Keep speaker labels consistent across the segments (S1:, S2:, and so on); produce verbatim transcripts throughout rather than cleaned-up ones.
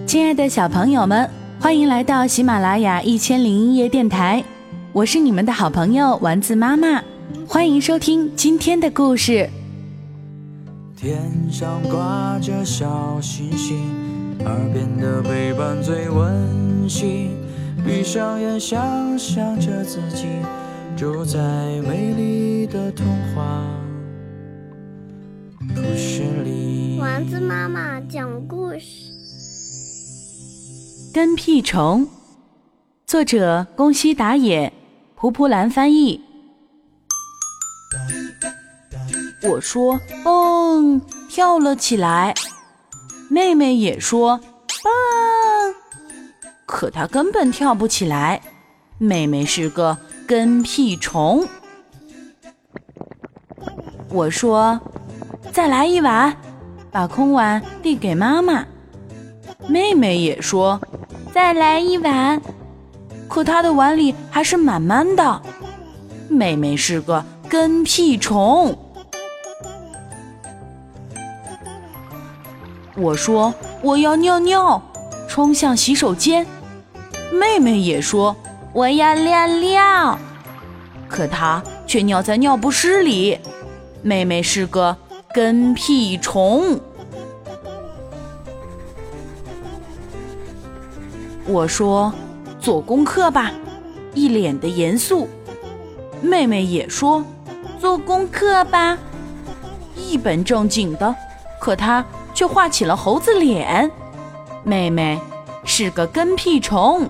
S1: 亲爱的小朋友们，欢迎来到喜马拉雅一千零一夜电台，我是你们的好朋友丸子妈妈，欢迎收听今天的故事。
S2: 天上挂着小星星，耳边的陪伴最温馨，闭上眼想象着自己住在美丽的童话故事里。
S3: 丸子妈妈讲故事。
S1: 跟屁虫，作者宫西达也，蒲蒲兰翻译。我说蹦，跳了起来，妹妹也说蹦，可她根本跳不起来，妹妹是个跟屁虫。我说再来一碗，把空碗递给妈妈，妹妹也说再来一碗，可她的碗里还是满满的，妹妹是个跟屁虫。我说我要尿尿，冲向洗手间，妹妹也说我要尿尿，可她却尿在尿不湿里，妹妹是个跟屁虫。我说做功课吧，一脸的严肃，妹妹也说做功课吧，一本正经的，可她却画起了猴子脸，妹妹是个跟屁虫。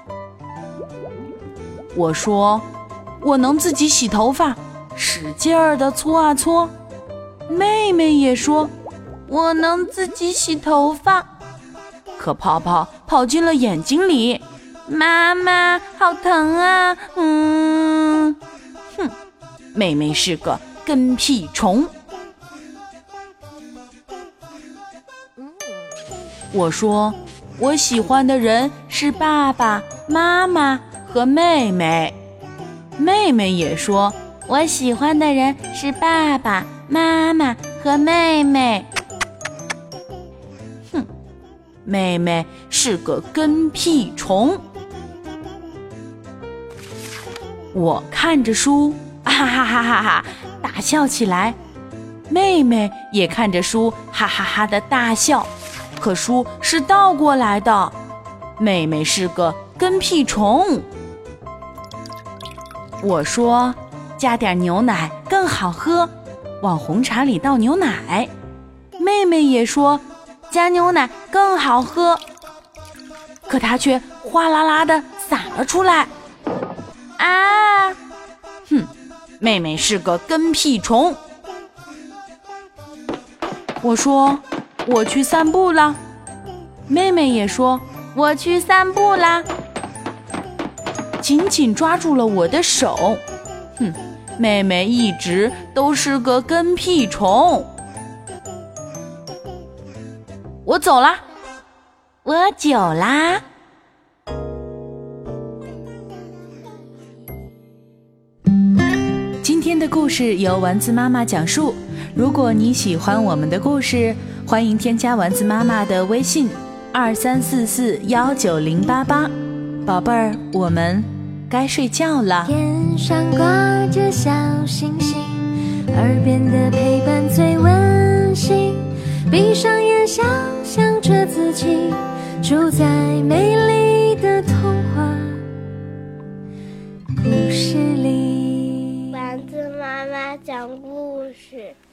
S1: 我说我能自己洗头发，使劲儿地搓啊搓，妹妹也说我能自己洗头发，可泡泡跑进了眼睛里，妈妈好疼啊，嗯，哼，妹妹是个跟屁虫。我说我喜欢的人是爸爸妈妈和妹妹，妹妹也说我喜欢的人是爸爸妈妈和妹妹，哼，妹妹是个跟屁虫。我看着书，哈哈哈哈哈，大笑起来，妹妹也看着书，哈哈哈的大笑，可书是倒过来的，妹妹是个跟屁虫。我说加点牛奶更好喝，往红茶里倒牛奶，妹妹也说加牛奶更好喝，可她却哗啦啦地洒了出来，啊，哼，妹妹是个跟屁虫。我说我去散步了，妹妹也说我去散步啦，紧紧抓住了我的手，哼，妹妹一直都是个跟屁虫。我走啦，我走啦。今天的故事由丸子妈妈讲述，如果你喜欢我们的故事，欢迎添加丸子妈妈的微信二三四四幺九零八八，宝贝儿，我们该睡觉了。
S3: 天上挂着小星星，耳边的陪伴最温馨，闭上眼想象着自己住在美丽的童话故事里。丸子妈妈讲故事。